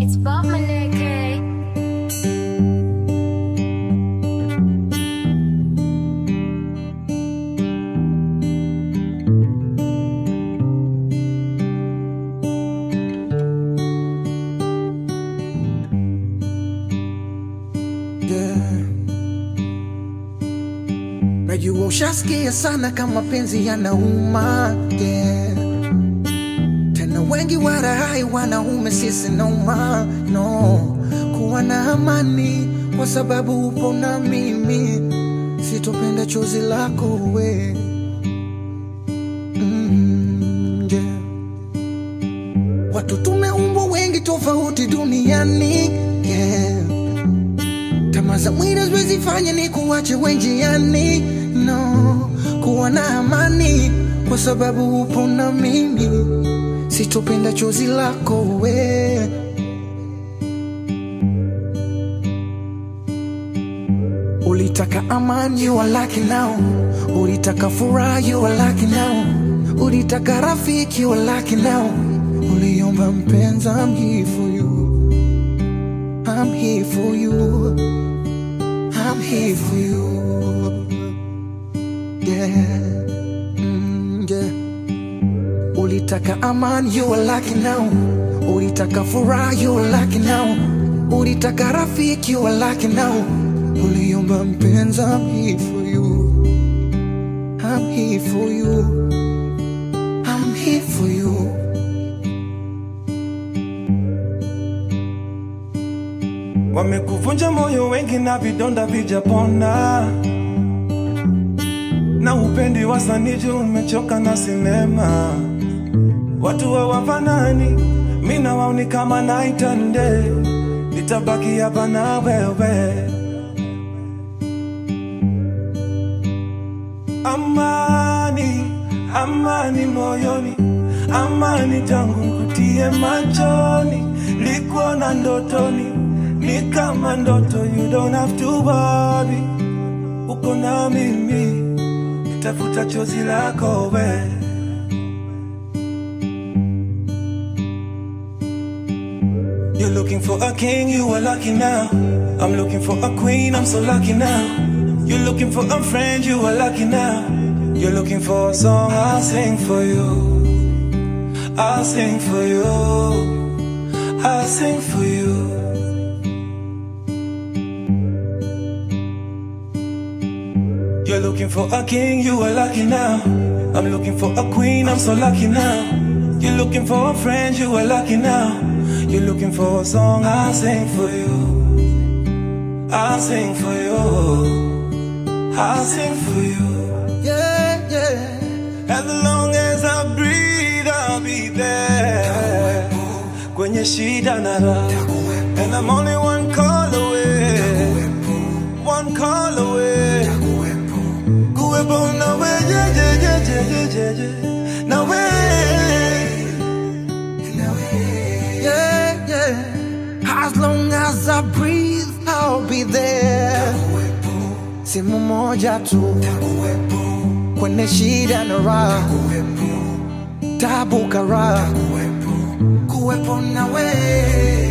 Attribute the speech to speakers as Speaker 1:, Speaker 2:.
Speaker 1: It's Bob Maneke.
Speaker 2: Najua ushasikia sana kama penzi yanauma, yeah. Tena wengi warahai wanaume sisi nauma, no. Kuwa na amani kwa sababu upo na mimi, sitopenda chozi lako we, yeah. Watu tumeumbwa wengi tofauti duniani, yeah. Tamaa za mwili haziwezi fanya ni kuache wenjiani, no. Kuwa na amani kwa sababu upo na mimi, sitopenda chozi lako we. Ulitaka amani, you are lucky now. Ulitaka furaha, you are lucky now. Ulitaka rafiki, you are lucky now. Uliomba mpenzi, I'm here for you. I'm here for you. I'm here for you, yeah, yeah. Ulitaka amani, you are lucky now. Ulitaka furaha, you are lucky now. Ulitaka rafiki, you are lucky now. Uliomba mpenzi, I'm here for you. I'm here for you. I'm here for you.
Speaker 3: Wamekuvunja moyo wengi na vidonda vijapona, na upendi wasaniji umechoka na sinema. Watu hawafanani, mimi na wao ni kama night and day. Nitabaki hapa na wewe. Amani, amani moyoni, amani tangu kutie machoni. Likuona ndotoni, ni kama ndoto, you don't have to worry. Uko na mimi, nitafuta chozi lako we. You're looking for a king, you are lucky now. I'm looking for a queen, I'm so lucky now. You're looking for a friend, you are lucky now. You're looking for a song, I'll sing for you. I'll sing for you. I'll sing for you. You're looking for a king, you are lucky now. I'm looking for a queen, I'm so lucky now. You're looking for a friend, you are lucky now. You're looking for a song, I'll sing for you. I'll sing for you. I'll sing for you.
Speaker 2: Yeah, yeah.
Speaker 3: As long as I breathe, I'll be there. Kwenye shida na raha. And I'm only one call away. One call away. Kuwepo na we, yeah, yeah, yeah, yeah, yeah, yeah. Na we,
Speaker 2: yeah, yeah. As long as I breathe, I'll be there. Simu moja tu, kwenye shida na raha, tabu kara, kuwepo na we.